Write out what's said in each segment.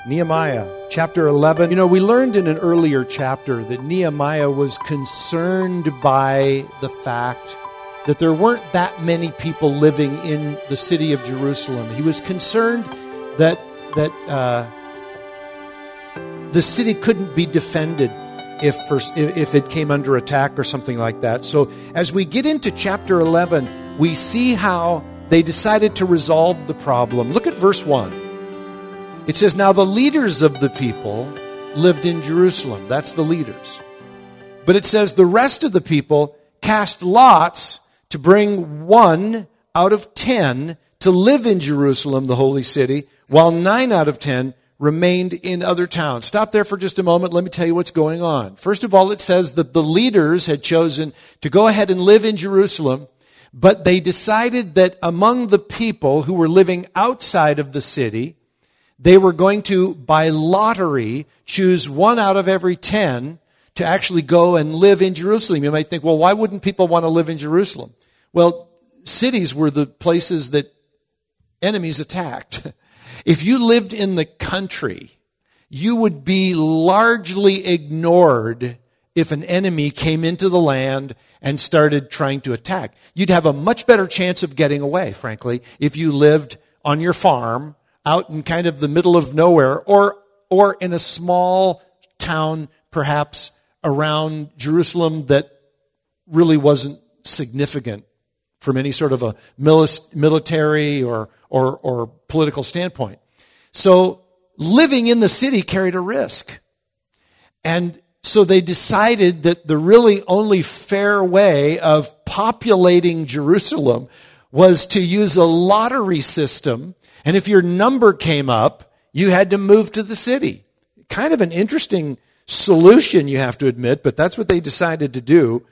Nehemiah, chapter 11. You know, we learned in an earlier chapter that Nehemiah was concerned by the fact that there weren't that many people living in the city of Jerusalem. He was concerned that the city couldn't be defended if it came under attack or something like that. So as we get into chapter 11, we see how they decided to resolve the problem. Look at verse 1. It says, "Now the leaders of the people lived in Jerusalem." That's the leaders. But it says, "The rest of the people cast lots to bring 1 out of 10 to live in Jerusalem, the holy city, while 9 out of 10 remained in other towns." Stop there for just a moment. Let me tell you what's going on. First of all, it says that the leaders had chosen to go ahead and live in Jerusalem, but they decided that among the people who were living outside of the city, they were going to, by lottery, choose 1 out of every 10 to actually go and live in Jerusalem. You might think, well, why wouldn't people want to live in Jerusalem? Well, cities were the places that enemies attacked. If you lived in the country, you would be largely ignored if an enemy came into the land and started trying to attack. You'd have a much better chance of getting away, frankly, if you lived on your farm out in kind of the middle of nowhere, or in a small town, perhaps around Jerusalem, that really wasn't significant from any sort of a military or political standpoint. So living in the city carried a risk. And so they decided that the really only fair way of populating Jerusalem was to use a lottery system. And if your number came up, you had to move to the city. Kind of an interesting solution, you have to admit, but that's what they decided to do.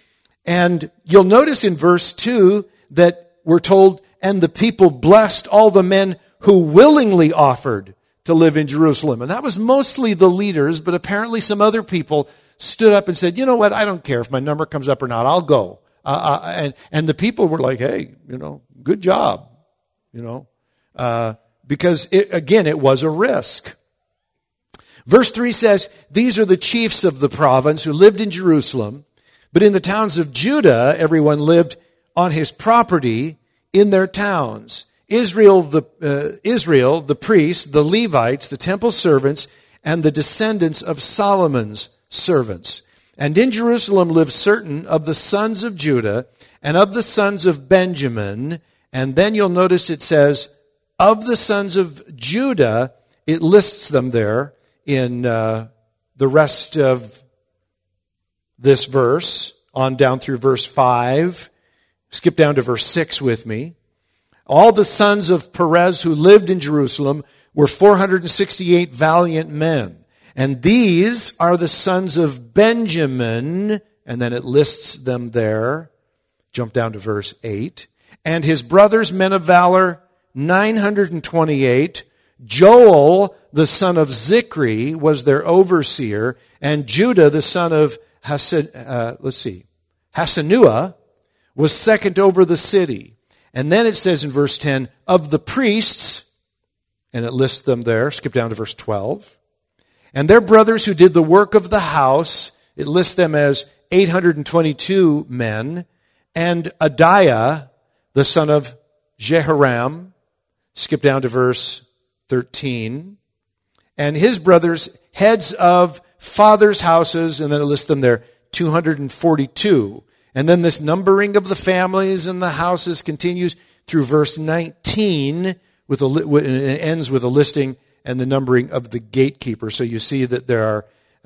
And you'll notice in verse 2 that we're told, "And the people blessed all the men who willingly offered to live in Jerusalem." And that was mostly the leaders, but apparently some other people stood up and said, "You know what, I don't care if my number comes up or not, I'll go." And the people were like, "Hey, good job," because it was a risk. Verse 3 says, "These are the chiefs of the province who lived in Jerusalem, but in the towns of Judah, everyone lived on his property in their towns. Israel, the priests, the Levites, the temple servants, and the descendants of Solomon's servants. And in Jerusalem lived certain of the sons of Judah and of the sons of Benjamin." And then you'll notice it says, "Of the sons of Judah," it lists them there in the rest of this verse, on down through verse 5. Skip down to verse 6 with me. "All the sons of Perez who lived in Jerusalem were 468 valiant men. And these are the sons of Benjamin," and then it lists them there. Jump down to verse 8. "And his brothers, men of valor, 928. Joel, the son of Zichri, was their overseer. And Judah, the son of Hasenuah, was second over the city." And then it says in verse 10, "Of the priests," and it lists them there. Skip down to verse 12. "And their brothers who did the work of the house," it lists them as 822 men. "And Adiah, the son of Jehoram," skip down to verse 13. "And his brothers, heads of fathers' houses," and then it lists them there, 242. And then this numbering of the families and the houses continues through verse 19, and it ends with a listing and the numbering of the gatekeeper. So you see that there are,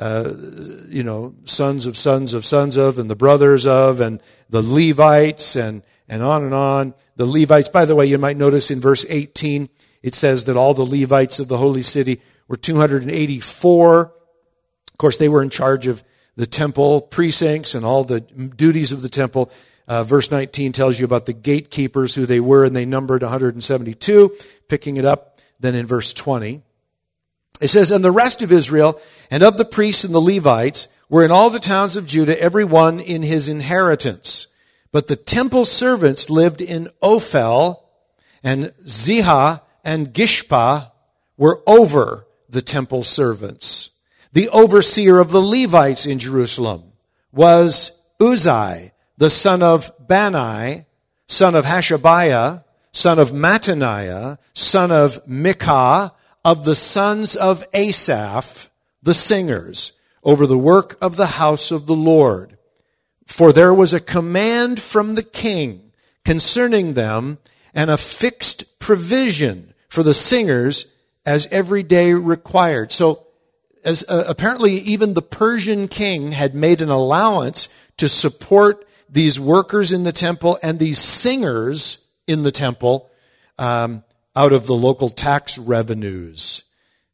sons of sons of sons of, and the brothers of, and the Levites, and on and on. The Levites, by the way, you might notice in verse 18, it says that all the Levites of the holy city were 284. Of course, they were in charge of the temple precincts and all the duties of the temple. Verse 19 tells you about the gatekeepers, who they were, and they numbered 172. Picking it up then in verse 20. It says, "And the rest of Israel and of the priests and the Levites were in all the towns of Judah, every one in his inheritance. But the temple servants lived in Ophel, and Zihah and Gishpa were over the temple servants. The overseer of the Levites in Jerusalem was Uzai, the son of Bani, son of Hashabiah, son of Mattaniah, son of Micah, of the sons of Asaph, the singers, over the work of the house of the Lord. For there was a command from the king concerning them, and a fixed provision for the singers as every day required. So, as apparently even the Persian king had made an allowance to support these workers in the temple and these singers in the temple out of the local tax revenues.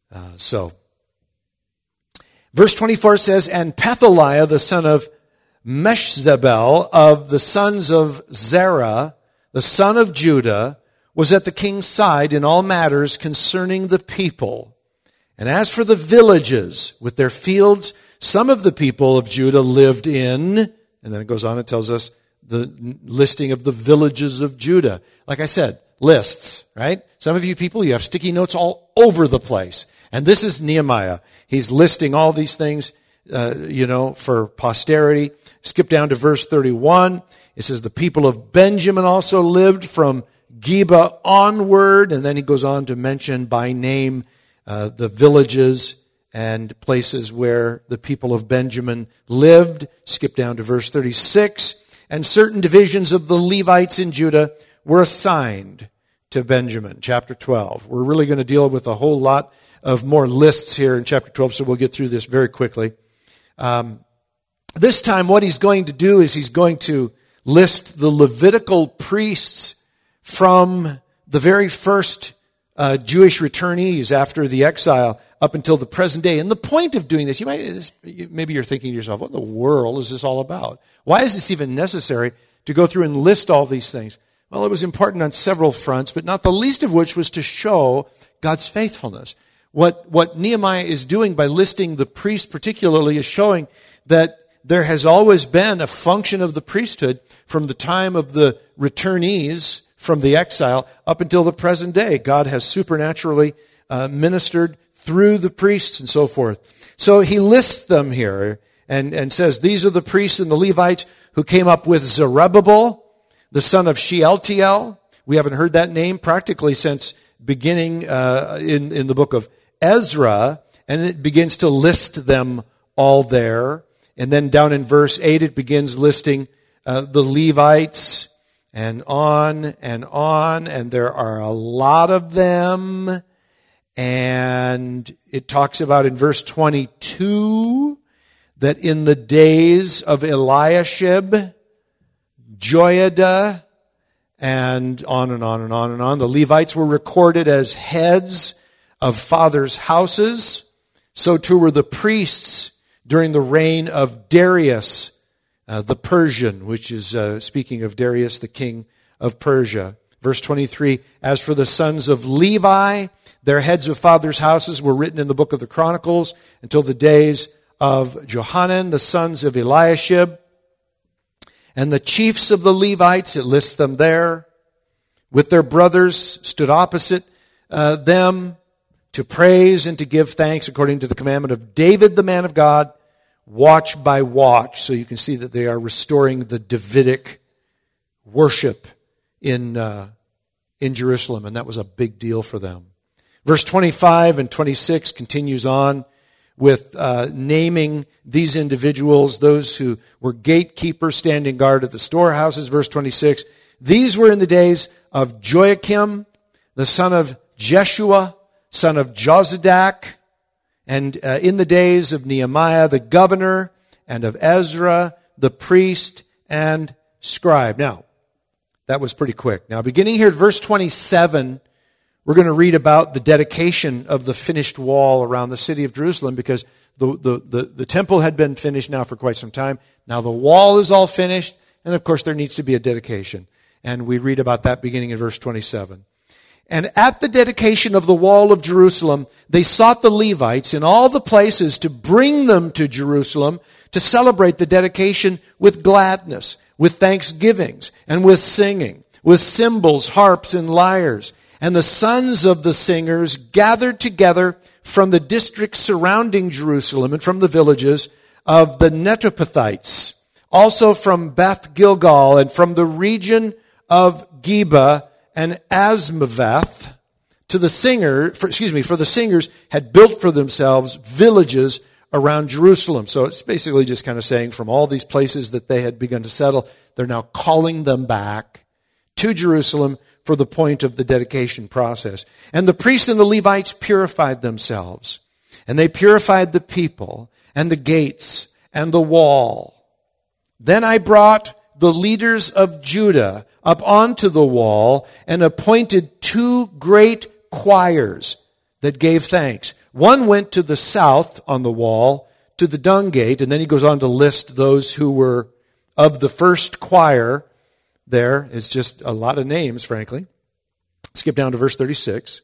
Verse 24 says, and Pethaliah, the son of Meshzabel, of the sons of Zerah, the son of Judah, was at the king's side in all matters concerning the people. And as for the villages with their fields, some of the people of Judah lived in, and then it goes on and tells us the listing of the villages of Judah. Like I said, lists, right? Some of you people, you have sticky notes all over the place. And this is Nehemiah. He's listing all these things, for posterity. Skip down to verse 31. It says, the people of Benjamin also lived from Geba onward. And then he goes on to mention by name the villages and places where the people of Benjamin lived. Skip down to verse 36. And certain divisions of the Levites in Judah were assigned to Benjamin. Chapter 12. We're really going to deal with a whole lot of more lists here in chapter 12, so we'll get through this very quickly. This time what he's going to do is he's going to list the Levitical priests from the very first Jewish returnees after the exile up until the present day. And the point of doing this, maybe you're thinking to yourself, what in the world is this all about? Why is this even necessary to go through and list all these things? Well, it was important on several fronts, but not the least of which was to show God's faithfulness. What Nehemiah is doing by listing the priests particularly is showing that there has always been a function of the priesthood from the time of the returnees from the exile up until the present day. God has supernaturally ministered through the priests and so forth. So he lists them here and says, these are the priests and the Levites who came up with Zerubbabel, the son of Shealtiel. We haven't heard that name practically since beginning in the book of Ezra, and it begins to list them all there. And then down in verse 8, it begins listing the Levites and on, and there are a lot of them. And it talks about in verse 22 that in the days of Eliashib, Joiada, and on and on and on and on, the Levites were recorded as heads of fathers' houses. So too were the priests during the reign of Darius, the Persian, which is speaking of Darius, the king of Persia. Verse 23, as for the sons of Levi, their heads of fathers' houses were written in the book of the Chronicles until the days of Johanan, the sons of Eliashib. And the chiefs of the Levites, it lists them there, with their brothers stood opposite them to praise and to give thanks according to the commandment of David, the man of God, watch by watch. So you can see that they are restoring the Davidic worship in Jerusalem, and that was a big deal for them. Verse 25 and 26 continues on with naming these individuals, those who were gatekeepers standing guard at the storehouses. Verse 26, these were in the days of Joachim, the son of Jeshua, son of Jozadak, and in the days of Nehemiah, the governor, and of Ezra, the priest and scribe. Now, that was pretty quick. Now, beginning here at verse 27, we're going to read about the dedication of the finished wall around the city of Jerusalem, because the temple had been finished now for quite some time. Now the wall is all finished, and of course there needs to be a dedication. And we read about that beginning in verse 27. And at the dedication of the wall of Jerusalem, they sought the Levites in all the places to bring them to Jerusalem to celebrate the dedication with gladness, with thanksgivings, and with singing, with cymbals, harps, and lyres. And the sons of the singers gathered together from the districts surrounding Jerusalem and from the villages of the Netophathites, also from Beth Gilgal and from the region of Geba and Asmaveth, for the singers had built for themselves villages around Jerusalem. So it's basically just kind of saying from all these places that they had begun to settle, they're now calling them back to Jerusalem for the point of the dedication process. And the priests and the Levites purified themselves, and they purified the people and the gates and the wall. Then I brought the leaders of Judah up onto the wall and appointed 2 great choirs that gave thanks. One went to the south on the wall, to the dung gate, and then he goes on to list those who were of the first choir. There is just a lot of names, frankly. Skip down to verse 36.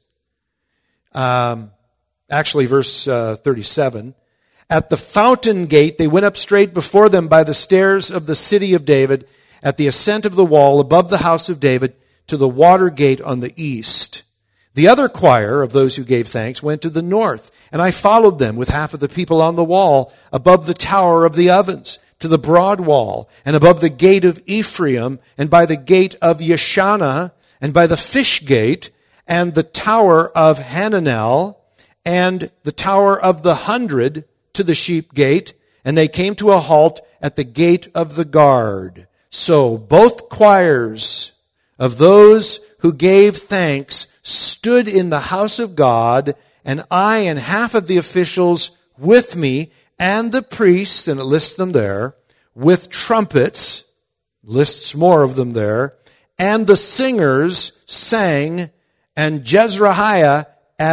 Verse 37. At the fountain gate, they went up straight before them by the stairs of the city of David, at the ascent of the wall above the house of David, to the water gate on the east. The other choir of those who gave thanks went to the north, and I followed them with half of the people on the wall above the tower of the ovens, to the broad wall, and above the gate of Ephraim, and by the gate of Yeshana, and by the fish gate, and the tower of Hananel, and the tower of the 100 to the sheep gate, and they came to a halt at the gate of the guard. So both choirs of those who gave thanks stood in the house of God, and I and half of the officials with me, and the priests, and it lists them there, with trumpets, lists more of them there, and the singers sang, and with Jezrahiah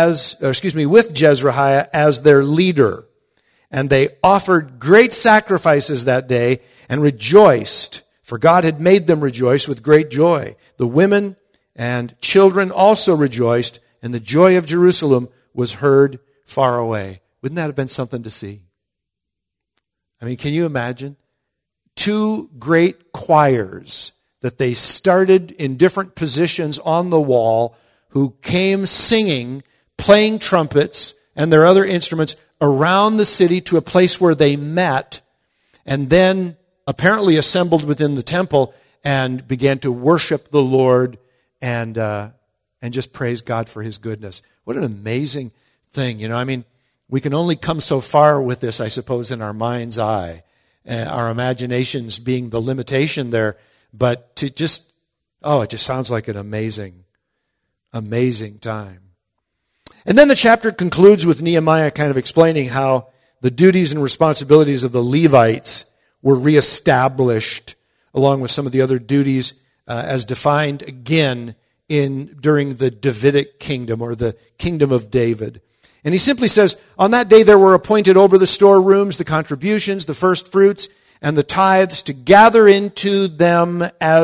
as their leader. And they offered great sacrifices that day and rejoiced, for God had made them rejoice with great joy. The women and children also rejoiced, and the joy of Jerusalem was heard far away. Wouldn't that have been something to see? I mean, can you imagine? 2 great choirs that they started in different positions on the wall, who came singing, playing trumpets and their other instruments around the city to a place where they met, and then apparently assembled within the temple and began to worship the Lord and just praise God for His goodness. What an amazing thing. I mean, we can only come so far with this, I suppose, in our mind's eye, our imaginations being the limitation there, but it just sounds like an amazing, amazing time. And then the chapter concludes with Nehemiah kind of explaining how the duties and responsibilities of the Levites were reestablished, along with some of the other duties as defined again during the Davidic kingdom, or the kingdom of David. And he simply says, on that day there were appointed over the storerooms the contributions, the first fruits, and the tithes, to gather into them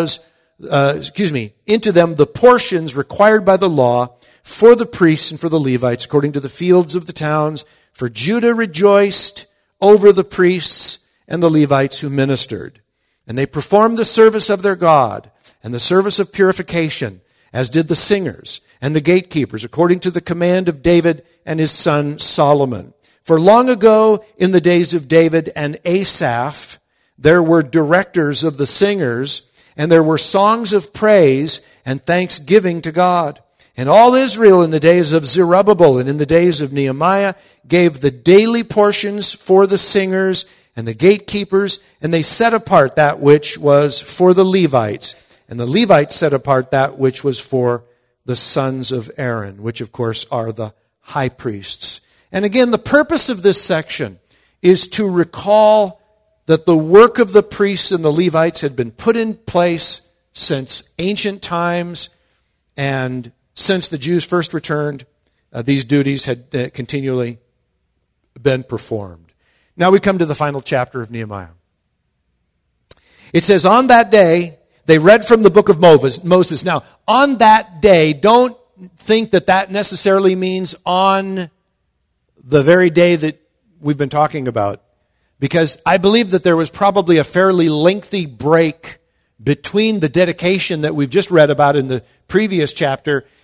the portions required by the law for the priests and for the Levites, according to the fields of the towns. For Judah rejoiced over the priests and the Levites who ministered. And they performed the service of their God and the service of purification, as did the singers and the gatekeepers, according to the command of David and his son Solomon. For long ago, in the days of David and Asaph, there were directors of the singers, and there were songs of praise and thanksgiving to God. And all Israel in the days of Zerubbabel and in the days of Nehemiah gave the daily portions for the singers and the gatekeepers, and they set apart that which was for the Levites. And the Levites set apart that which was for the sons of Aaron, which of course are the high priests. And again, the purpose of this section is to recall that the work of the priests and the Levites had been put in place since ancient times, and since the Jews first returned, these duties had continually been performed. Now we come to the final chapter of Nehemiah. It says, on that day, they read from the book of Moses. Now, on that day, don't think that necessarily means on the very day that we've been talking about, because I believe that there was probably a fairly lengthy break between the dedication that we've just read about in the previous chapter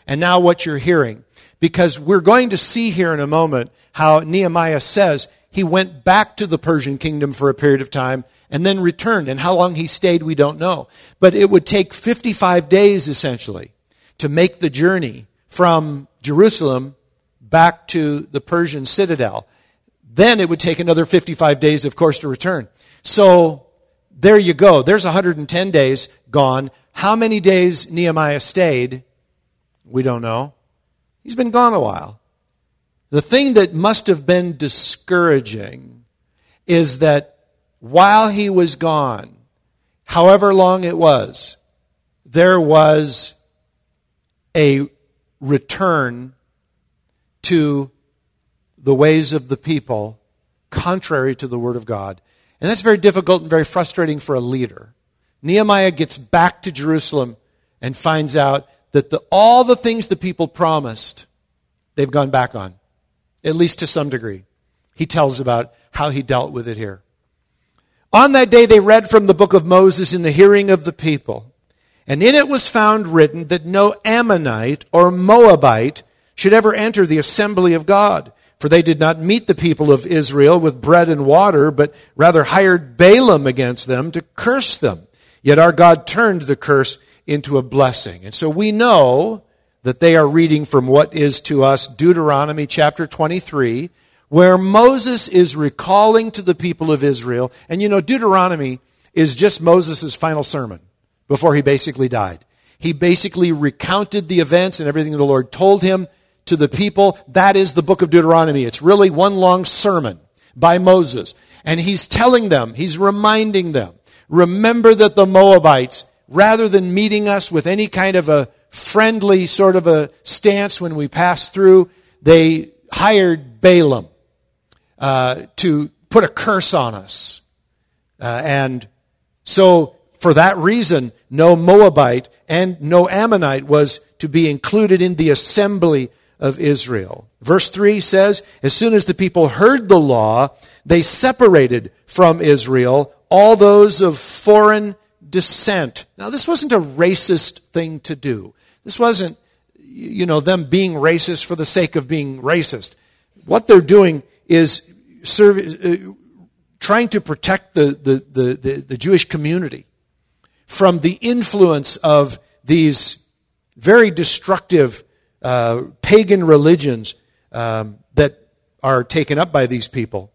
and now what you're hearing. Because we're going to see here in a moment how Nehemiah says he went back to the Persian kingdom for a period of time and then returned. And how long he stayed, we don't know. But it would take 55 days, essentially, to make the journey from Jerusalem back to the Persian citadel. Then it would take another 55 days, of course, to return. So there you go. There's 110 days gone. How many days Nehemiah stayed, we don't know. He's been gone a while. The thing that must have been discouraging is that while he was gone, however long it was, there was a return to the ways of the people contrary to the Word of God. And that's very difficult and very frustrating for a leader. Nehemiah gets back to Jerusalem and finds out that all the things the people promised, they've gone back on, at least to some degree. He tells about how he dealt with it here. On that day they read from the book of Moses in the hearing of the people. And in it was found written that no Ammonite or Moabite should ever enter the assembly of God. For they did not meet the people of Israel with bread and water, but rather hired Balaam against them to curse them. Yet our God turned the curse into a blessing. And so we know that they are reading from what is to us Deuteronomy chapter 23, where Moses is recalling to the people of Israel. And you know, Deuteronomy is just Moses' final sermon before he basically died. He basically recounted the events and everything the Lord told him to the people. That is the book of Deuteronomy. It's really one long sermon by Moses. And he's telling them, he's reminding them, remember that the Moabites, rather than meeting us with any kind of a friendly sort of a stance when we passed through, they hired Balaam to put a curse on us. And so for that reason, no Moabite and no Ammonite was to be included in the assembly of Israel. Verse 3 says, as soon as the people heard the law, they separated from Israel all those of foreign descent. Now, this wasn't a racist thing to do. This wasn't, them being racist for the sake of being racist. What they're doing is trying to protect the Jewish community from the influence of these very destructive pagan religions that are taken up by these people.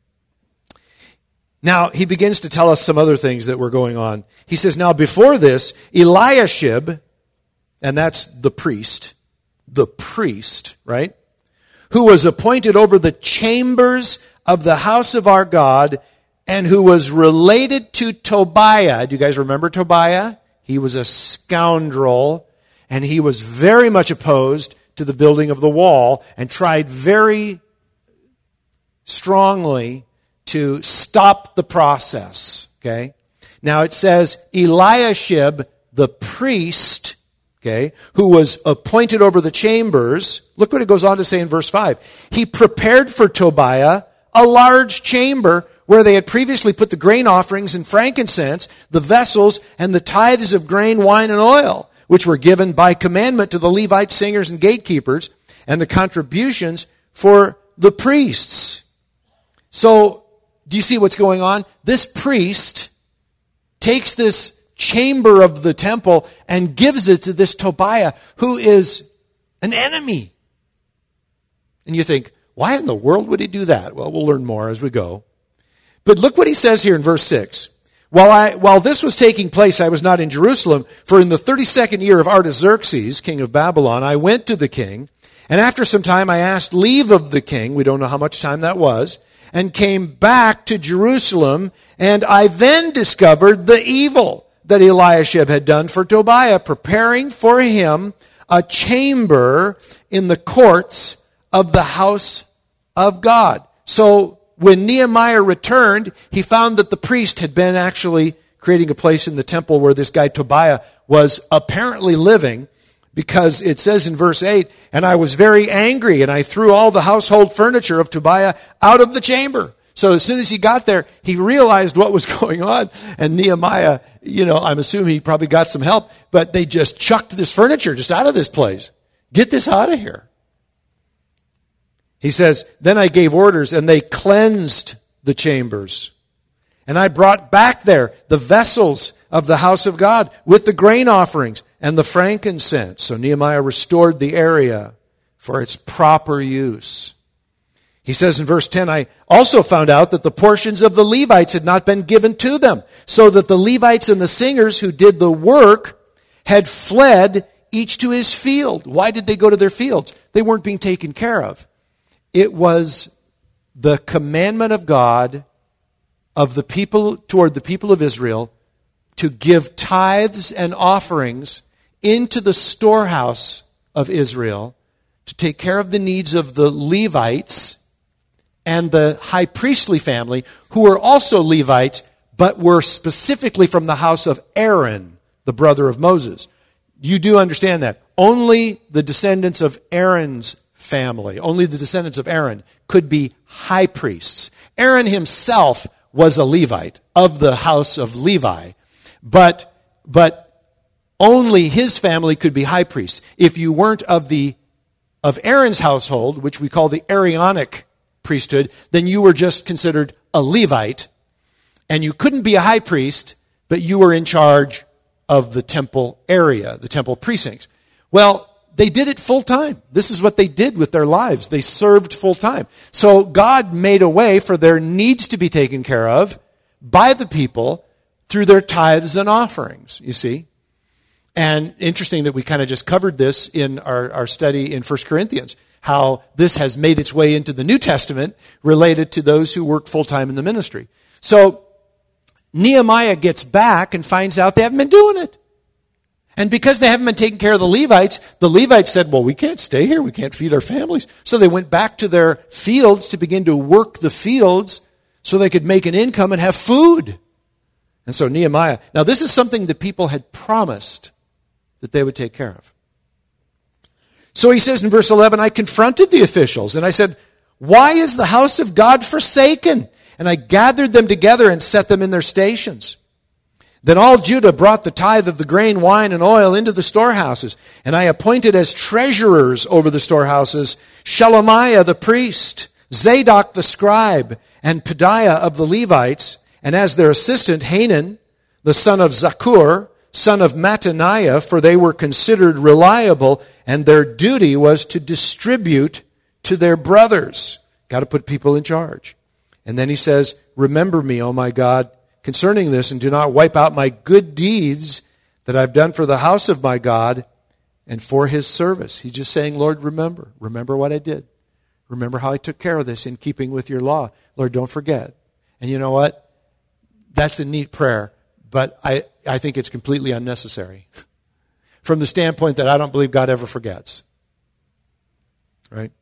Now, he begins to tell us some other things that were going on. He says, now before this, Eliashib, and that's the priest, right? Who was appointed over the chambers of the house of our God, and who was related to Tobiah. Do you guys remember Tobiah? He was a scoundrel, and he was very much opposed to the building of the wall, and tried very strongly to stop the process, okay? Now it says, Eliashib, the priest, okay, who was appointed over the chambers, look what it goes on to say in verse 5. He prepared for Tobiah a large chamber where they had previously put the grain offerings and frankincense, the vessels, and the tithes of grain, wine, and oil, which were given by commandment to the Levite singers and gatekeepers, and the contributions for the priests. So, do you see what's going on? This priest takes this chamber of the temple and gives it to this Tobiah, who is an enemy. And you think, why in the world would he do that? Well, we'll learn more as we go. But look what he says here in verse 6. While this was taking place, I was not in Jerusalem, for in the 32nd year of Artaxerxes, king of Babylon, I went to the king, and after some time I asked leave of the king, we don't know how much time that was, and came back to Jerusalem, and I then discovered the evil that Eliashib had done for Tobiah, preparing for him a chamber in the courts of the house of God. So when Nehemiah returned, he found that the priest had been actually creating a place in the temple where this guy Tobiah was apparently living, because it says in verse 8, and I was very angry, and I threw all the household furniture of Tobiah out of the chamber. So as soon as he got there, he realized what was going on. And Nehemiah, I'm assuming he probably got some help, but they just chucked this furniture just out of this place. Get this out of here. He says, then I gave orders, and they cleansed the chambers. And I brought back there the vessels of the house of God with the grain offerings and the frankincense. So Nehemiah restored the area for its proper use. He says in verse 10, I also found out that the portions of the Levites had not been given to them, so that the Levites and the singers who did the work had fled each to his field. Why did they go to their fields? They weren't being taken care of. It was the commandment of God of the people toward the people of Israel to give tithes and offerings into the storehouse of Israel to take care of the needs of the Levites and the high priestly family, who were also Levites, but were specifically from the house of Aaron, the brother of Moses. You do understand that. Only the descendants of Aaron's family, only the descendants of Aaron could be high priests. Aaron himself was a Levite of the house of Levi, but only his family could be high priests. If you weren't of Aaron's household, which we call the Aaronic priesthood, then you were just considered a Levite, and you couldn't be a high priest, but you were in charge of the temple area, the temple precincts. Well, they did it full time. This is what they did with their lives. They served full time. So God made a way for their needs to be taken care of by the people through their tithes and offerings, you see. And interesting that we kind of just covered this in our study in 1 Corinthians, how this has made its way into the New Testament related to those who work full-time in the ministry. So Nehemiah gets back and finds out they haven't been doing it. And because they haven't been taking care of the Levites said, well, we can't stay here. We can't feed our families. So they went back to their fields to begin to work the fields so they could make an income and have food. And so Nehemiah, now this is something that people had promised that they would take care of. So he says in verse 11, I confronted the officials and I said, why is the house of God forsaken? And I gathered them together and set them in their stations. Then all Judah brought the tithe of the grain, wine, and oil into the storehouses. And I appointed as treasurers over the storehouses Shelemiah the priest, Zadok the scribe, and Pedaiah of the Levites, and as their assistant Hanan, the son of Zakur, son of Mattaniah, for they were considered reliable, and their duty was to distribute to their brothers. Got to put people in charge. And then he says, remember me, O my God, concerning this, and do not wipe out my good deeds that I've done for the house of my God and for his service. He's just saying, Lord, remember what I did. Remember how I took care of this in keeping with your law. Lord, don't forget. And you know what? That's a neat prayer, but I think it's completely unnecessary from the standpoint that I don't believe God ever forgets. Right?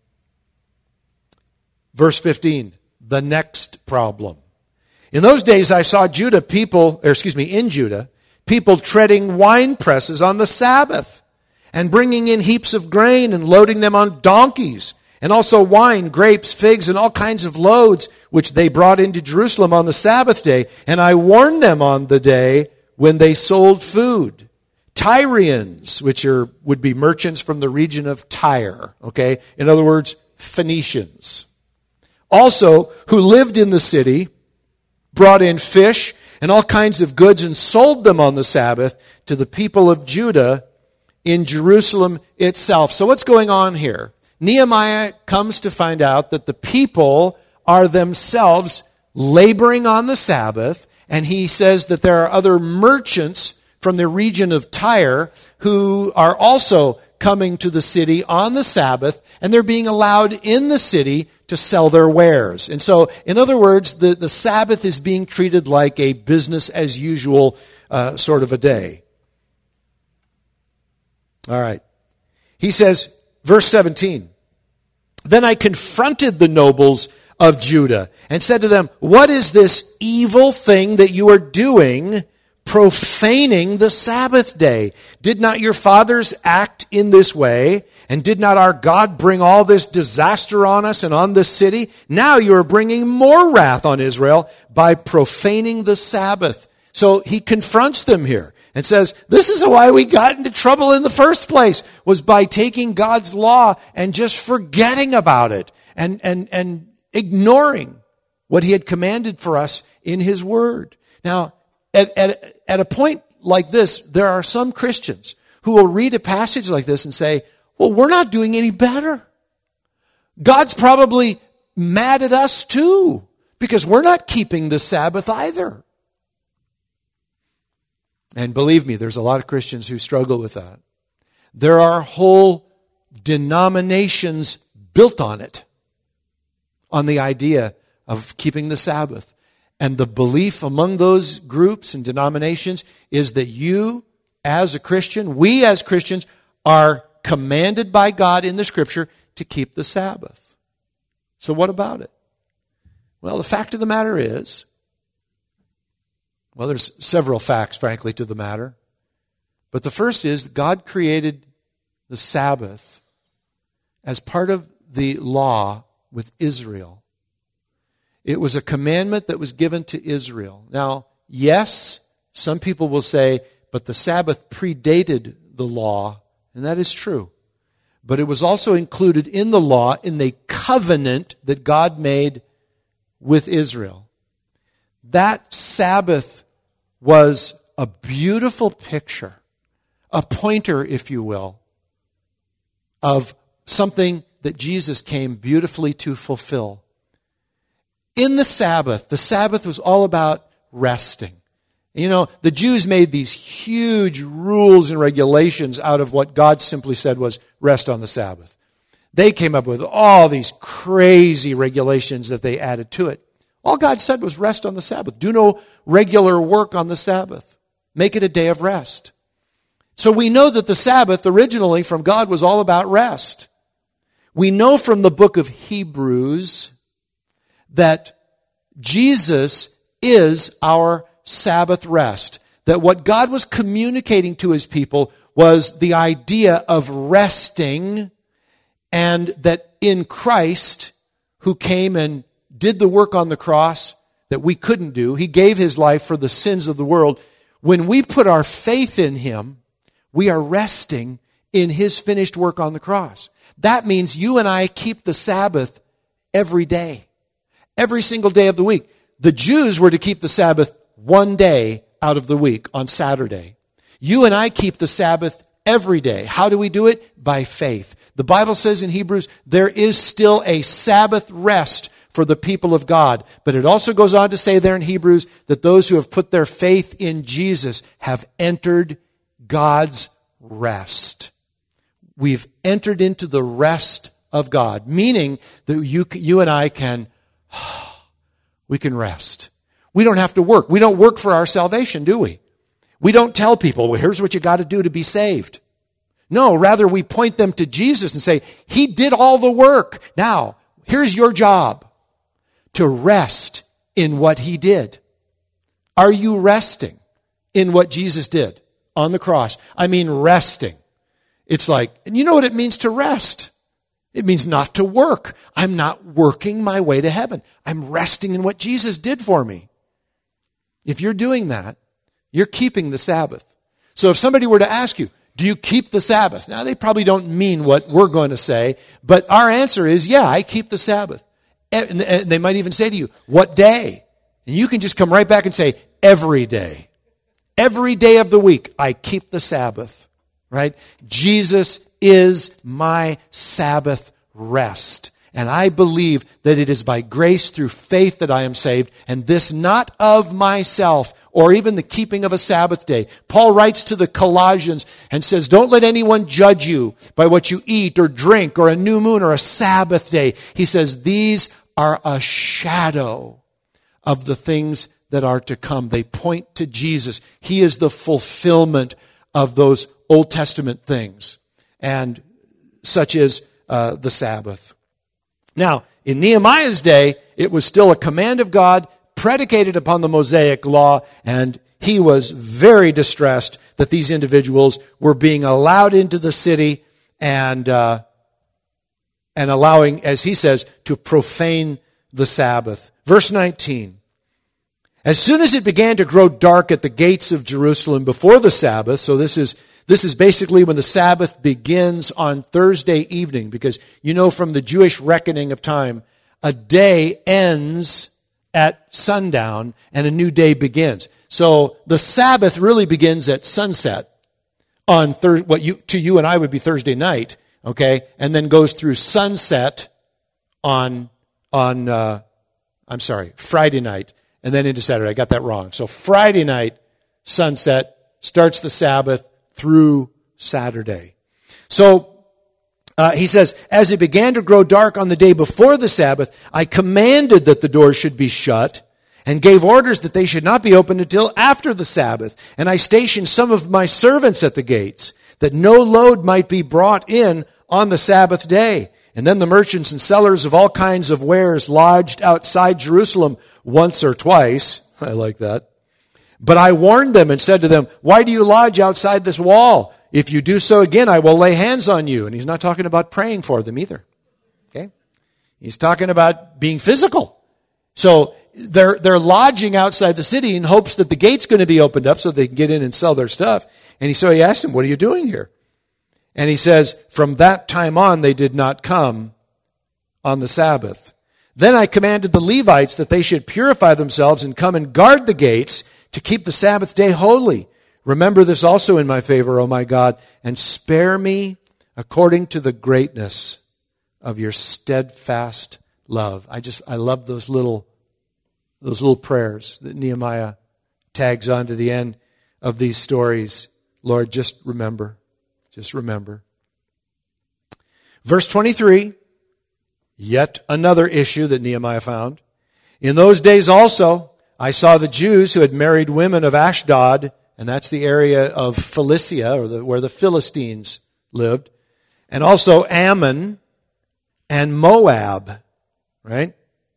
Verse 15, the next problem. In those days I saw in Judah, people treading wine presses on the Sabbath and bringing in heaps of grain and loading them on donkeys, and also wine, grapes, figs, and all kinds of loads, which they brought into Jerusalem on the Sabbath day. And I warned them on the day when they sold food. Tyrians, which would be merchants from the region of Tyre, okay? In other words, Phoenicians. Also, who lived in the city, brought in fish and all kinds of goods and sold them on the Sabbath to the people of Judah in Jerusalem itself. So what's going on here? Nehemiah comes to find out that the people are themselves laboring on the Sabbath, and he says that there are other merchants from the region of Tyre who are also coming to the city on the Sabbath, and they're being allowed in the city to sell their wares. And so, in other words, the Sabbath is being treated like a business as usual sort of a day. All right. He says, verse 17, then I confronted the nobles of Judah and said to them, what is this evil thing that you are doing, profaning the Sabbath day? Did not your fathers act in this way? And did not our God bring all this disaster on us and on this city? Now you are bringing more wrath on Israel by profaning the Sabbath. So he confronts them here. and says, this is why we got into trouble in the first place, was by taking God's law and just forgetting about it and ignoring what he had commanded for us in his word. Now, at a point like this, there are some Christians who will read a passage like this and say, well, we're not doing any better. God's probably mad at us too, because we're not keeping the Sabbath either. And believe me, there's a lot of Christians who struggle with that. There are whole denominations built on it, on the idea of keeping the Sabbath. And the belief among those groups and denominations is that you, as a Christian, we as Christians, are commanded by God in the Scripture to keep the Sabbath. So what about it? Well, the fact of the matter is, well, there's several facts, frankly, to the matter. But the first is God created the Sabbath as part of the law with Israel. It was a commandment that was given to Israel. Now, yes, some people will say, but the Sabbath predated the law, and that is true. But it was also included in the law in the covenant that God made with Israel. That Sabbath was a beautiful picture, a pointer, if you will, of something that Jesus came beautifully to fulfill. In the Sabbath was all about resting. You know, the Jews made these huge rules and regulations out of what God simply said was rest on the Sabbath. They came up with all these crazy regulations that they added to it. All God said was rest on the Sabbath. Do no regular work on the Sabbath. Make it a day of rest. So we know that the Sabbath originally from God was all about rest. We know from the book of Hebrews that Jesus is our Sabbath rest. That what God was communicating to his people was the idea of resting, and that in Christ, who came and did the work on the cross that we couldn't do, he gave his life for the sins of the world. When we put our faith in him, we are resting in his finished work on the cross. That means you and I keep the Sabbath every day, every single day of the week. The Jews were to keep the Sabbath one day out of the week, on Saturday. You and I keep the Sabbath every day. How do we do it? By faith. The Bible says in Hebrews, there is still a Sabbath rest for the people of God. But it also goes on to say there in Hebrews that those who have put their faith in Jesus have entered God's rest. We've entered into the rest of God, meaning that you and I can rest. We don't have to work. We don't work for our salvation, do we? We don't tell people, well, here's what you got to do to be saved. No, rather we point them to Jesus and say, he did all the work. Now, here's your job, to rest in what he did. Are you resting in what Jesus did on the cross? I mean, resting. It's like, and you know what it means to rest? It means not to work. I'm not working my way to heaven. I'm resting in what Jesus did for me. If you're doing that, you're keeping the Sabbath. So if somebody were to ask you, do you keep the Sabbath? Now, they probably don't mean what we're going to say, but our answer is, yeah, I keep the Sabbath. And they might even say to you, what day? And you can just come right back and say, every day. Every day of the week, I keep the Sabbath, right? Jesus is my Sabbath rest. And I believe that it is by grace through faith that I am saved, and this not of myself, or even the keeping of a Sabbath day. Paul writes to the Colossians and says, don't let anyone judge you by what you eat or drink or a new moon or a Sabbath day. He says, these are a shadow of the things that are to come. They point to Jesus. He is the fulfillment of those Old Testament things, and such is the Sabbath. Now, in Nehemiah's day, it was still a command of God predicated upon the Mosaic law, and he was very distressed that these individuals were being allowed into the city and allowing, as he says, to profane the Sabbath. Verse 19, As soon as it began to grow dark at the gates of Jerusalem before the Sabbath, so this is basically when the Sabbath begins on Thursday evening, because you know from the Jewish reckoning of time, a day ends at sundown and a new day begins. So the Sabbath really begins at sunset on to you and I would be Thursday night, okay, and then goes through sunset on Friday night, and then into Saturday. I got that wrong. So Friday night, sunset, starts the Sabbath through Saturday. So he says, as it began to grow dark on the day before the Sabbath, I commanded that the doors should be shut and gave orders that they should not be opened until after the Sabbath. And I stationed some of my servants at the gates, that no load might be brought in on the Sabbath day. And then the merchants and sellers of all kinds of wares lodged outside Jerusalem once or twice. I like that. But I warned them and said to them, why do you lodge outside this wall? If you do so again, I will lay hands on you. And he's not talking about praying for them either. Okay? He's talking about being physical. So they're lodging outside the city in hopes that the gate's going to be opened up so they can get in and sell their stuff. And so he asked them, what are you doing here? And he says, from that time on, they did not come on the Sabbath. Then I commanded the Levites that they should purify themselves and come and guard the gates to keep the Sabbath day holy. Remember this also in my favor, O my God, and spare me according to the greatness of your steadfast love. I love those little prayers that Nehemiah tags on to the end of these stories. Lord, just remember. Just remember. Verse 23, yet another issue that Nehemiah found. In those days also, I saw the Jews who had married women of Ashdod, and that's the area of Philistia, or where the Philistines lived, and also Ammon and Moab, right?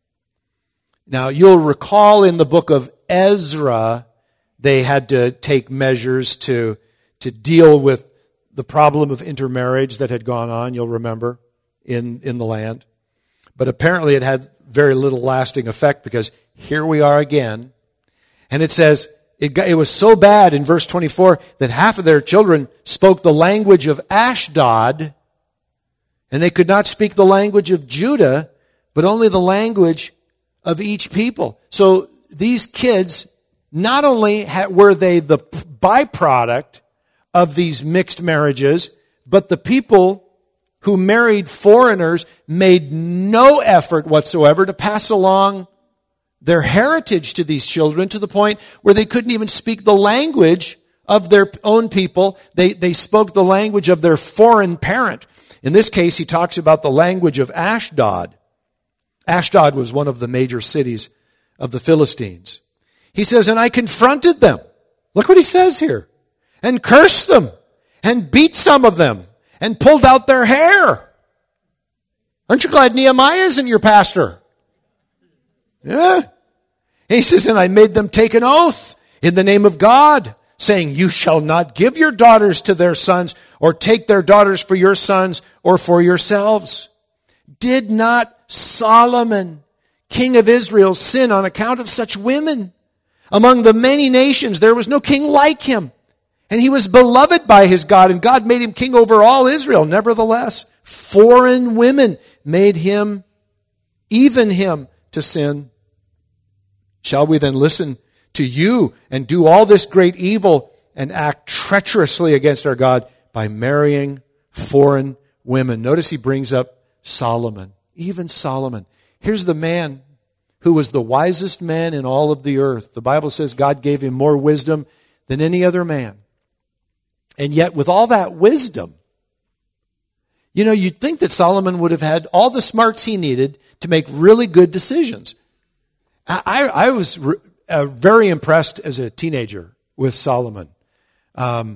Now, you'll recall in the book of Ezra, they had to take measures to deal with the problem of intermarriage that had gone on, you'll remember, in the land. But apparently it had very little lasting effect, because here we are again. And it says, it was so bad in verse 24 that half of their children spoke the language of Ashdod, and they could not speak the language of Judah, but only the language of each people. So these kids, not only were they the byproduct of these mixed marriages, but the people who married foreigners made no effort whatsoever to pass along their heritage to these children, to the point where they couldn't even speak the language of their own people. They spoke the language of their foreign parent. In this case, he talks about the language of Ashdod. Ashdod was one of the major cities of the Philistines. He says, and I confronted them. Look what he says here. And cursed them, and beat some of them, and pulled out their hair. Aren't you glad Nehemiah isn't your pastor? Yeah. He says, and I made them take an oath in the name of God, saying, you shall not give your daughters to their sons, or take their daughters for your sons, or for yourselves. Did not Solomon, king of Israel, sin on account of such women? Among the many nations, there was no king like him. And he was beloved by his God, and God made him king over all Israel. Nevertheless, foreign women made him, even him, to sin. Shall we then listen to you and do all this great evil and act treacherously against our God by marrying foreign women? Notice he brings up Solomon, even Solomon. Here's the man who was the wisest man in all of the earth. The Bible says God gave him more wisdom than any other man. And yet, with all that wisdom, you'd think that Solomon would have had all the smarts he needed to make really good decisions. I was very impressed as a teenager with Solomon. I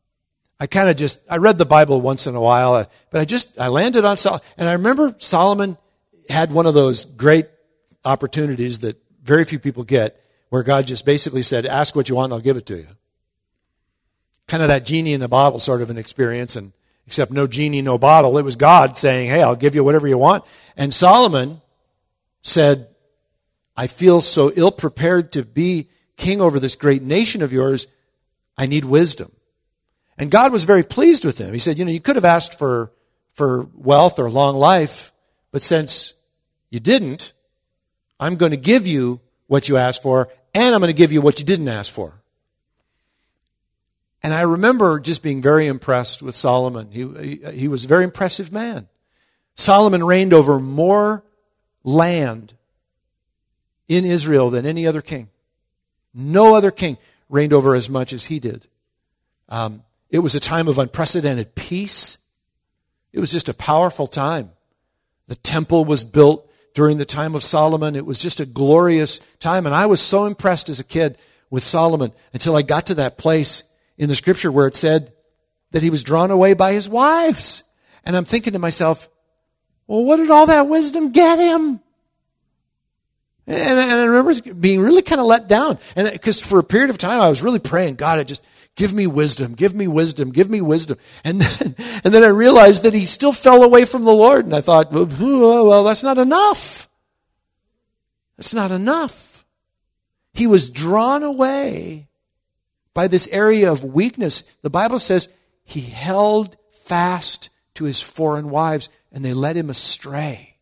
read the Bible once in a while, but I landed on Solomon. And I remember Solomon had one of those great opportunities that very few people get, where God just basically said, ask what you want and I'll give it to you. Kind of that genie in a bottle sort of an experience, and except no genie, no bottle. It was God saying, hey, I'll give you whatever you want. And Solomon said, I feel so ill-prepared to be king over this great nation of yours. I need wisdom. And God was very pleased with him. He said, you could have asked for wealth or long life, but since you didn't, I'm going to give you what you asked for, and I'm going to give you what you didn't ask for. And I remember just being very impressed with Solomon. He was a very impressive man. Solomon reigned over more land in Israel than any other king. No other king reigned over as much as he did. It was a time of unprecedented peace. It was just a powerful time. The temple was built during the time of Solomon. It was just a glorious time. And I was so impressed as a kid with Solomon until I got to that place in the scripture where it said that he was drawn away by his wives. And I'm thinking to myself, well, what did all that wisdom get him? And I remember being really kind of let down. And because for a period of time I was really praying, God, just give me wisdom, give me wisdom, give me wisdom. And then I realized that he still fell away from the Lord. And I thought, well, that's not enough. That's not enough. He was drawn away by this area of weakness. The Bible says he held fast to his foreign wives and they led him astray,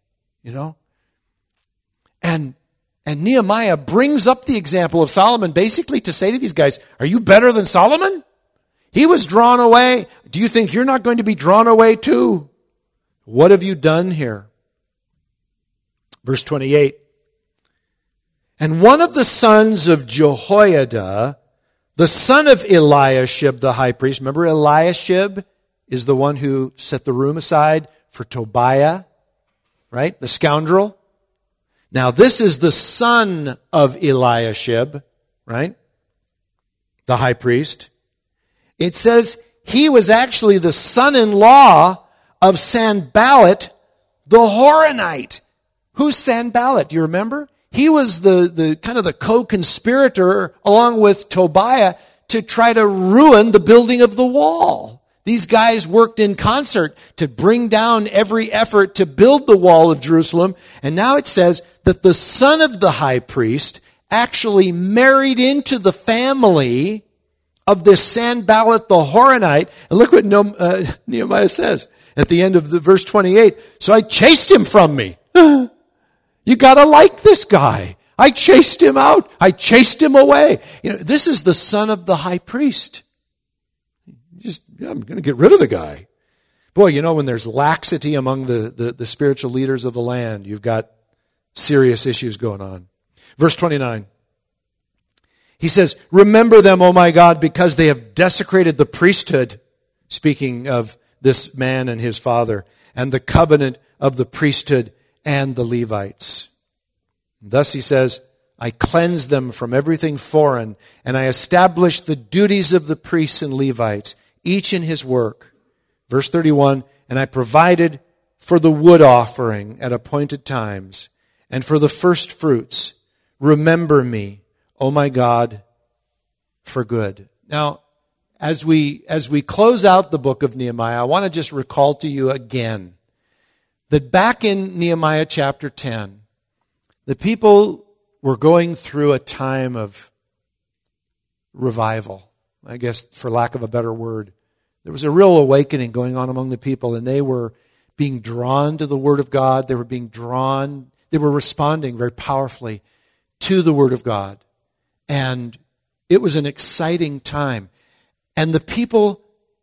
And Nehemiah brings up the example of Solomon basically to say to these guys, are you better than Solomon? He was drawn away. Do you think you're not going to be drawn away too? What have you done here? Verse 28. And one of the sons of Jehoiada, the son of Eliashib the high priest, remember Eliashib is the one who set the room aside for Tobiah, right? The scoundrel. Now, this is the son of Eliashib, right? The high priest. It says he was actually the son-in-law of Sanballat, the Horonite. Who's Sanballat? Do you remember? He was the kind of the co-conspirator along with Tobiah to try to ruin the building of the wall. These guys worked in concert to bring down every effort to build the wall of Jerusalem. And now it says that the son of the high priest actually married into the family of this Sanballat the Horonite. And look what Nehemiah says at the end of the verse 28. So I chased him from me. You gotta like this guy. I chased him out. I chased him away. This is the son of the high priest. I'm going to get rid of the guy. Boy, when there's laxity among the spiritual leaders of the land, you've got serious issues going on. Verse 29. He says, remember them, O my God, because they have desecrated the priesthood, speaking of this man and his father, and the covenant of the priesthood and the Levites. Thus he says, I cleanse them from everything foreign, and I establish the duties of the priests and Levites, each in his work. Verse 31, and I provided for the wood offering at appointed times, and for the first fruits. Remember me, O my God, for good. Now, as we close out the book of Nehemiah, I want to just recall to you again that back in Nehemiah chapter 10, the people were going through a time of revival, I guess for lack of a better word. There was a real awakening going on among the people, and they were being drawn to the Word of God. They were responding very powerfully to the Word of God. And it was an exciting time. And the people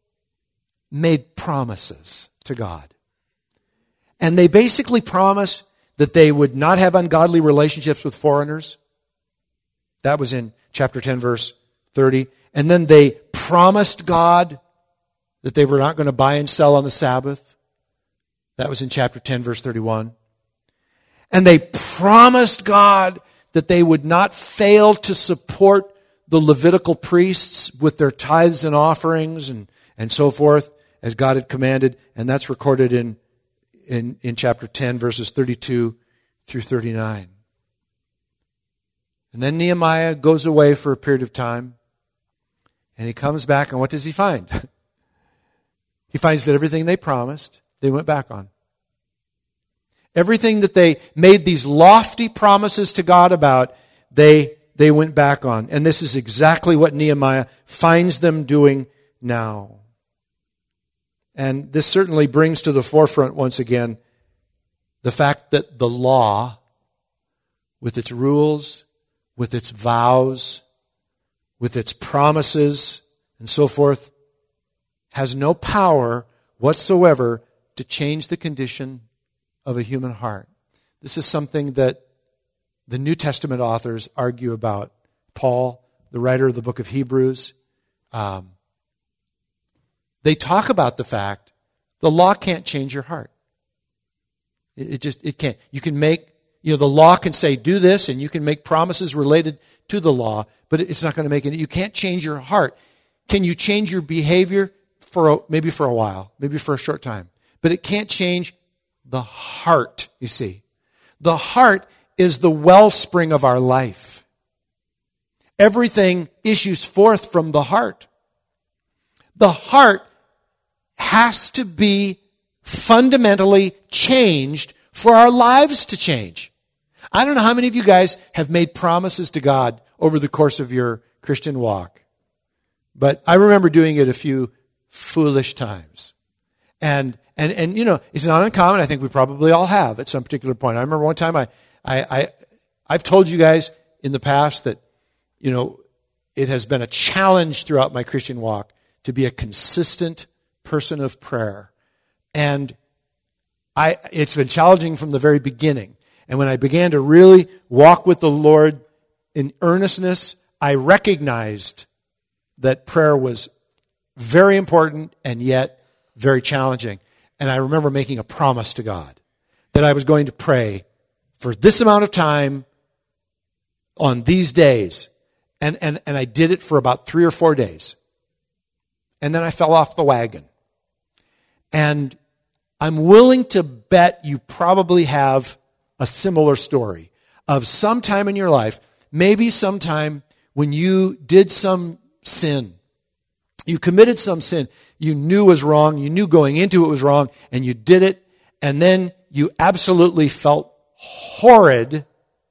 made promises to God. And they basically promised that they would not have ungodly relationships with foreigners. That was in chapter 10, verse 30. And then they promised God that they were not going to buy and sell on the Sabbath. That was in chapter 10, verse 31. And they promised God that they would not fail to support the Levitical priests with their tithes and offerings and so forth, as God had commanded. And that's recorded in chapter 10, verses 32 through 39. And then Nehemiah goes away for a period of time. And he comes back, and what does he find? He finds that everything they promised, they went back on. Everything that they made these lofty promises to God about, they went back on. And this is exactly what Nehemiah finds them doing now. And this certainly brings to the forefront once again the fact that the law, with its rules, with its vows, with its promises, and so forth, has no power whatsoever to change the condition of a human heart. This is something that the New Testament authors argue about. Paul, the writer of the book of Hebrews, they talk about the fact the law can't change your heart. It can't. You can make, the law can say do this, and you can make promises related to the law, but it's not going to make it. You can't change your heart. Can you change your behavior maybe for a while, maybe for a short time? But it can't change the heart, you see. The heart is the wellspring of our life. Everything issues forth from the heart. The heart has to be fundamentally changed for our lives to change. I don't know how many of you guys have made promises to God over the course of your Christian walk, but I remember doing it a few foolish times. And it's not uncommon. I think we probably all have at some particular point. I remember one time I've told you guys in the past that, it has been a challenge throughout my Christian walk to be a consistent person of prayer. And it's been challenging from the very beginning. And when I began to really walk with the Lord in earnestness, I recognized that prayer was very important and yet very challenging. And I remember making a promise to God that I was going to pray for this amount of time on these days. And I did it for about 3 or 4 days. And then I fell off the wagon. And I'm willing to bet you probably have a similar story of some time in your life, maybe sometime when you did some sin. You committed some sin you knew was wrong, you knew going into it was wrong, and you did it, and then you absolutely felt horrid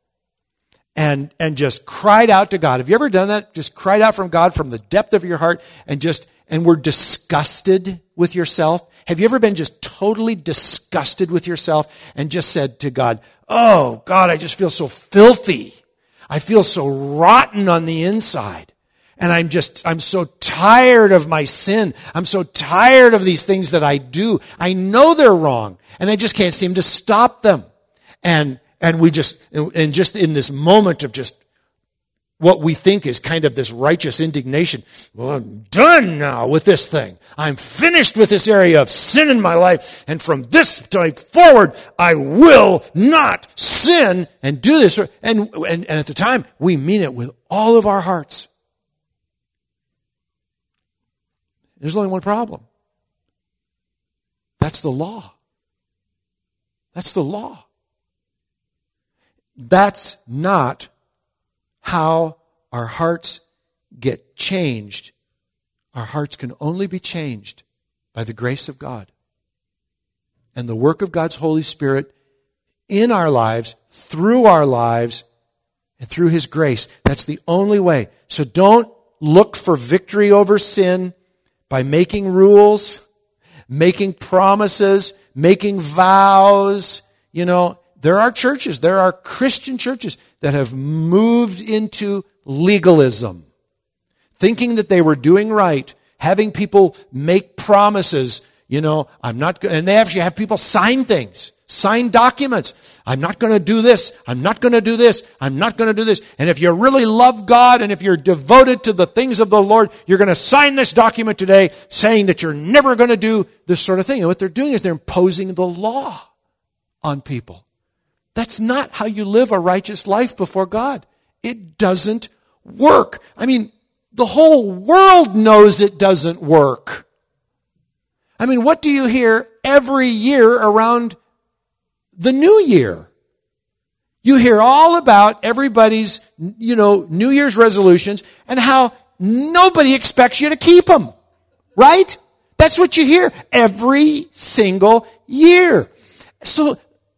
and just cried out to God. Have you ever done that? Just cried out from God from the depth of your heart and were disgusted with yourself? Have you ever been just totally disgusted with yourself and just said to God, oh, God, I just feel so filthy. I feel so rotten on the inside. And I'm so tired of my sin. I'm so tired of these things that I do. I know they're wrong, and I just can't seem to stop them. And just in this moment of just what we think is kind of this righteous indignation. Well, I'm done now with this thing. I'm finished with this area of sin in my life. And from this time forward, I will not sin and do this. And at the time, we mean it with all of our hearts. There's only one problem. That's the law. That's the law. That's not how our hearts get changed. Our hearts can only be changed by the grace of God and the work of God's Holy Spirit in our lives, through our lives, and through His grace. That's the only way. So don't look for victory over sin by making rules, making promises, making vows. There are churches, there are Christian churches that have moved into legalism, thinking that they were doing right, having people make promises, I'm not, and they actually have people sign things, sign documents. I'm not going to do this. I'm not going to do this. I'm not going to do this. And if you really love God and if you're devoted to the things of the Lord, you're going to sign this document today saying that you're never going to do this sort of thing. And what they're doing is they're imposing the law on people. That's not how you live a righteous life before God. It doesn't work. The whole world knows it doesn't work. What do you hear every year around the new year? You hear all about everybody's, New Year's resolutions and how nobody expects you to keep them. Right? That's what you hear every single year. So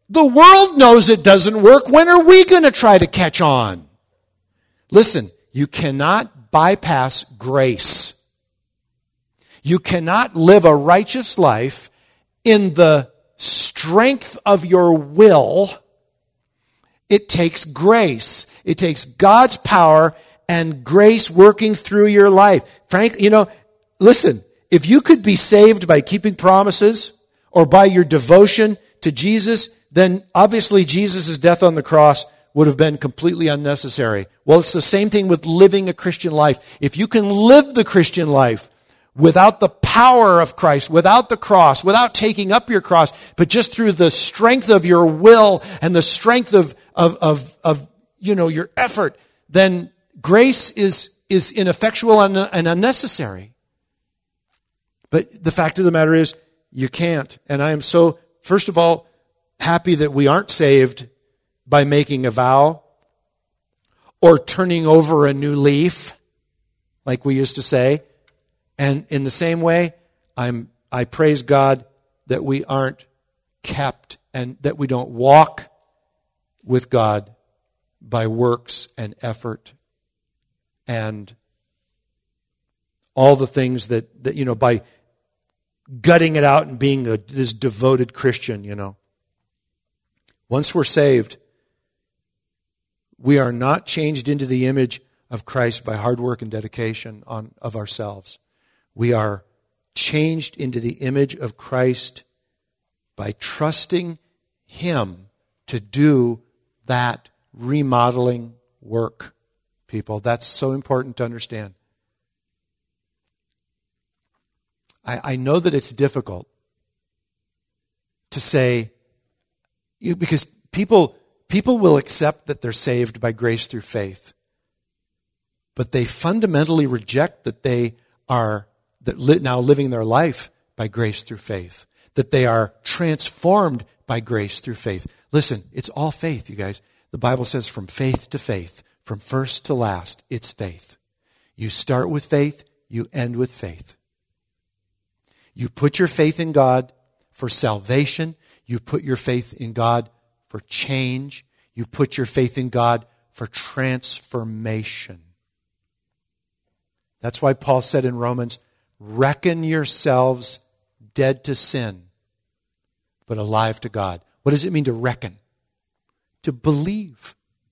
The world knows it doesn't work. When are we going to try to catch on? Listen, you cannot bypass grace. You cannot live a righteous life in the strength of your will. It takes grace. It takes God's power and grace working through your life. Frankly, listen, if you could be saved by keeping promises or by your devotion to Jesus, then obviously Jesus' death on the cross would have been completely unnecessary. Well, it's the same thing with living a Christian life. If you can live the Christian life without the power of Christ, without the cross, without taking up your cross, but just through the strength of your will and the strength of your effort, then grace is ineffectual and unnecessary. But the fact of the matter is, you can't. And I am so, first of all, happy that we aren't saved by making a vow or turning over a new leaf, like we used to say. And in the same way, I praise God that we aren't kept and that we don't walk with God by works and effort and all the things that by gutting it out and being this devoted Christian, Once we're saved, we are not changed into the image of Christ by hard work and dedication of ourselves. We are changed into the image of Christ by trusting Him to do that remodeling work, people. That's so important to understand. I know that it's difficult to say, because people will accept that they're saved by grace through faith, but they fundamentally reject that they are now living their life by grace through faith, that they are transformed by grace through faith. Listen, it's all faith, you guys. The Bible says from faith to faith, from first to last, it's faith. You start with faith, you end with faith. You put your faith in God for salvation. You put your faith in God for change. You put your faith in God for transformation. That's why Paul said in Romans, reckon yourselves dead to sin, but alive to God. What does it mean to reckon? To believe.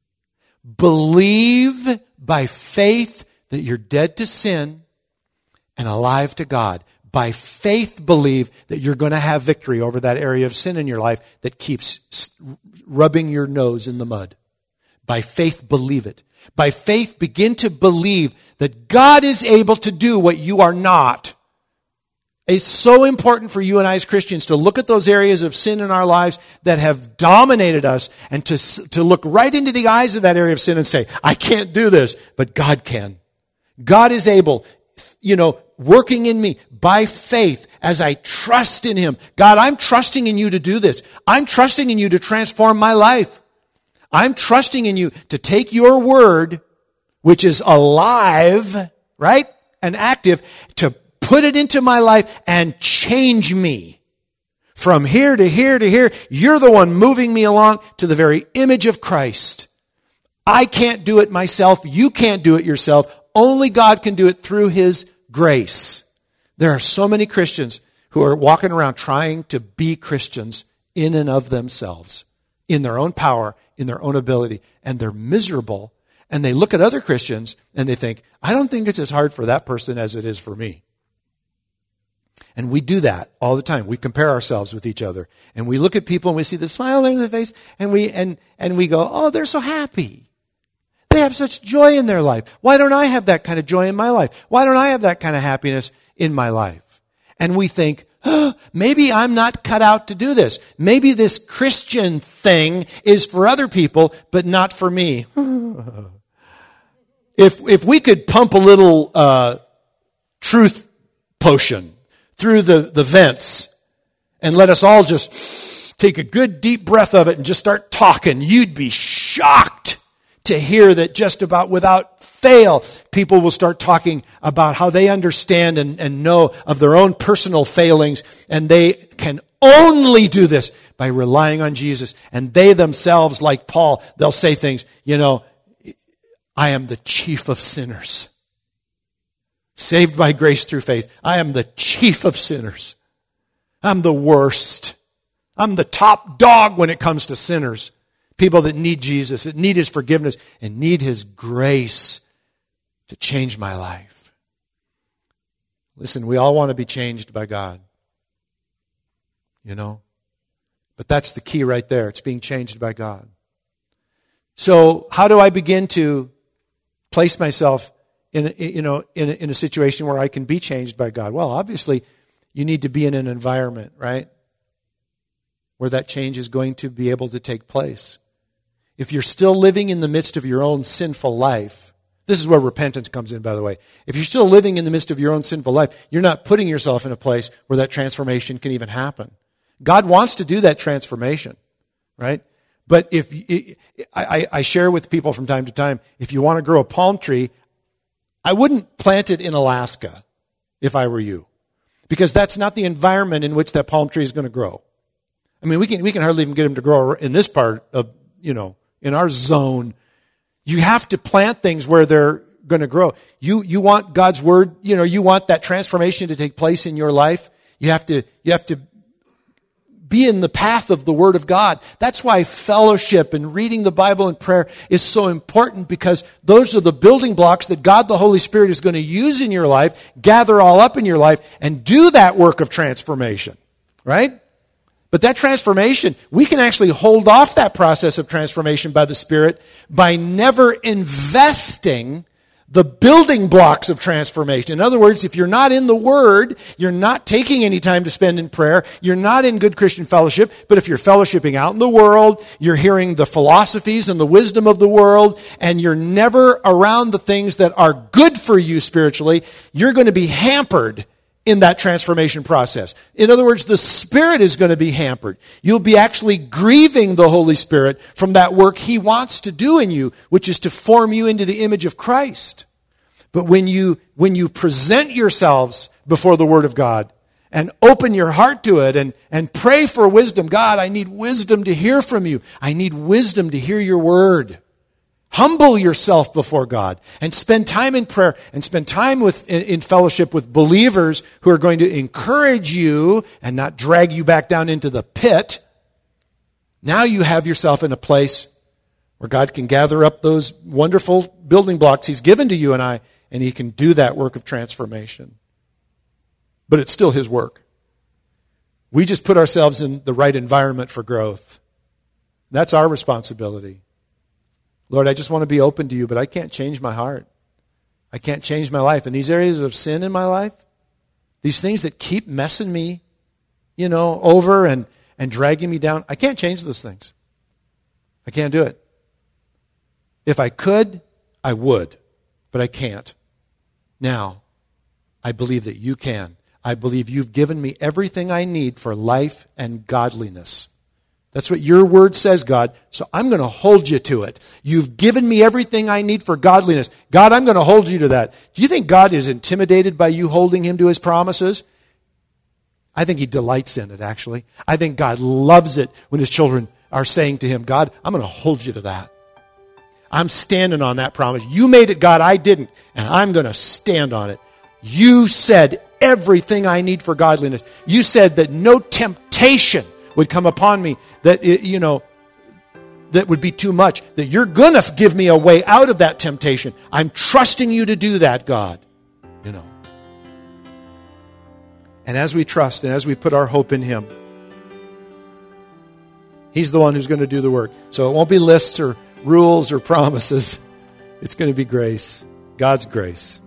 Believe by faith that you're dead to sin and alive to God. By faith, believe that you're going to have victory over that area of sin in your life that keeps rubbing your nose in the mud. By faith, believe it. By faith, begin to believe that God is able to do what you are not. It's so important for you and I as Christians to look at those areas of sin in our lives that have dominated us and to look right into the eyes of that area of sin and say, I can't do this, but God can. God is able, working in me by faith as I trust in Him. God, I'm trusting in You to do this. I'm trusting in You to transform my life. I'm trusting in You to take Your word, which is alive, right, and active, to put it into my life and change me. From here to here to here, You're the one moving me along to the very image of Christ. I can't do it myself. You can't do it yourself. Only God can do it through His grace. There are so many Christians who are walking around trying to be Christians in and of themselves, in their own power, in their own ability, and they're miserable. And they look at other Christians and they think, I don't think it's as hard for that person as it is for me. And we do that all the time. We compare ourselves with each other. And we look at people and we see the smile on their face and we go, oh, they're so happy. They have such joy in their life. Why don't I have that kind of joy in my life? Why don't I have that kind of happiness in my life? And we think, maybe I'm not cut out to do this. Maybe this Christian thing is for other people, but not for me. If we could pump a little truth potion through the vents and let us all just take a good deep breath of it and just start talking, you'd be shocked to hear that just about without fail, people will start talking about how they understand and know of their own personal failings, and they can only do this by relying on Jesus. And they themselves, like Paul, they'll say things, I am the chief of sinners. Saved by grace through faith. I am the chief of sinners. I'm the worst. I'm the top dog when it comes to sinners. People that need Jesus, that need His forgiveness, and need His grace to change my life. Listen, we all want to be changed by God. But that's the key right there. It's being changed by God. So how do I begin to place myself in a situation where I can be changed by God? Well, obviously, you need to be in an environment, right, where that change is going to be able to take place. If you're still living in the midst of your own sinful life, this is where repentance comes in, by the way. If you're still living in the midst of your own sinful life, you're not putting yourself in a place where that transformation can even happen. God wants to do that transformation, right? But I share with people from time to time, if you want to grow a palm tree, I wouldn't plant it in Alaska if I were you, because that's not the environment in which that palm tree is going to grow. I mean, we can hardly even get them to grow in this part of, in our zone. You have to plant things where they're going to grow. You want God's word, you want that transformation to take place in your life. You have to be in the path of the Word of God. That's why fellowship and reading the Bible and prayer is so important, because those are the building blocks that God the Holy Spirit is going to use in your life, gather all up in your life, and do that work of transformation, right? But that transformation, we can actually hold off that process of transformation by the Spirit by never investing the building blocks of transformation. In other words, if you're not in the Word, you're not taking any time to spend in prayer, you're not in good Christian fellowship, but if you're fellowshipping out in the world, you're hearing the philosophies and the wisdom of the world, and you're never around the things that are good for you spiritually, you're going to be hampered in that transformation process. In other words, the Spirit is going to be hampered. You'll be actually grieving the Holy Spirit from that work He wants to do in you, which is to form you into the image of Christ. But when you present yourselves before the Word of God and open your heart to it and pray for wisdom, God, I need wisdom to hear from you. I need wisdom to hear your word. Humble yourself before God and spend time in prayer and spend time in fellowship with believers who are going to encourage you and not drag you back down into the pit. Now you have yourself in a place where God can gather up those wonderful building blocks He's given to you and I, and He can do that work of transformation. But it's still His work. We just put ourselves in the right environment for growth. That's our responsibility. Lord, I just want to be open to you, but I can't change my heart. I can't change my life. And these areas of sin in my life, these things that keep messing me, over and dragging me down, I can't change those things. I can't do it. If I could, I would, but I can't. Now, I believe that you can. I believe you've given me everything I need for life and godliness. That's what your word says, God. So I'm going to hold you to it. You've given me everything I need for godliness. God, I'm going to hold you to that. Do you think God is intimidated by you holding Him to His promises? I think He delights in it, actually. I think God loves it when His children are saying to Him, God, I'm going to hold you to that. I'm standing on that promise. You made it, God, I didn't. And I'm going to stand on it. You said everything I need for godliness. You said that no temptation would come upon me that that would be too much, that you're going to give me a way out of that temptation. I'm trusting you to do that, God. And as we trust and as we put our hope in Him, He's the one who's going to do the work. So it won't be lists or rules or promises. It's going to be grace, God's grace.